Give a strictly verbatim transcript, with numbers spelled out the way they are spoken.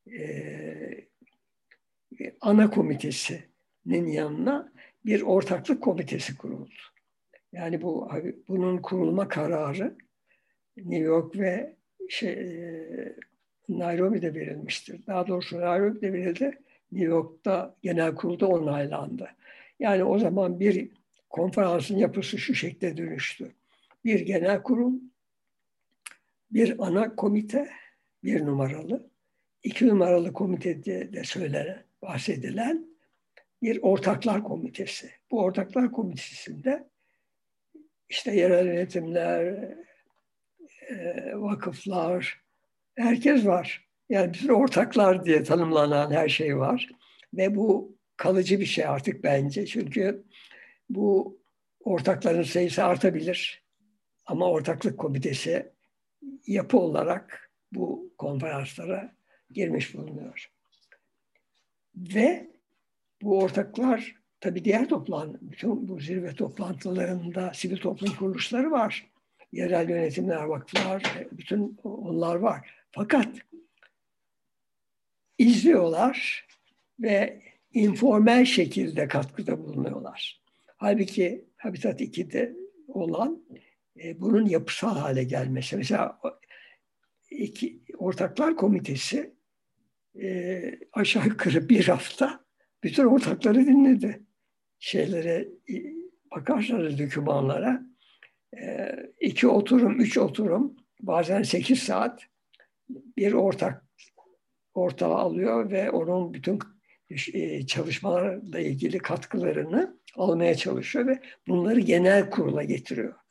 e, ana komitesinin yanına bir ortaklık komitesi kuruldu. Yani bu bunun kurulma kararı New York ve şey, Nairobi'de verilmiştir. Daha doğrusu Nairobi'de verildi, New York'ta genel kurulda onaylandı. Yani o zaman bir konferansın yapısı şu şekilde dönüştü. Bir genel kurul, bir ana komite, bir numaralı, iki numaralı komitede de söylenen, bahsedilen bir ortaklar komitesi. Bu ortaklar komitesinde işte yerel yönetimler, vakıflar, herkes var. Yani bir ortaklar diye tanımlanan her şey var. Ve bu kalıcı bir şey artık bence. Çünkü bu ortakların sayısı artabilir. Ama ortaklık komitesi yapı olarak bu konferanslara girmiş bulunuyor. Ve bu ortaklar tabii diğer toplantı, bütün bu zirve toplantılarında sivil toplum kuruluşları var. Yerel yönetimler, vakıflar, bütün onlar var. Fakat izliyorlar ve informal şekilde katkıda bulunuyorlar. Halbuki Habitat iki'de olan e, bunun yapısal hale gelmesi. Mesela iki, Ortaklar Komitesi e, aşağı yukarı bir hafta bütün ortakları dinledi. Şeylere bakarsanız dokümanlara e, iki oturum, üç oturum, bazen sekiz saat bir ortak ortağı alıyor ve onun bütün çalışmalarla ilgili katkılarını almaya çalışıyor ve bunları genel kurula getiriyor.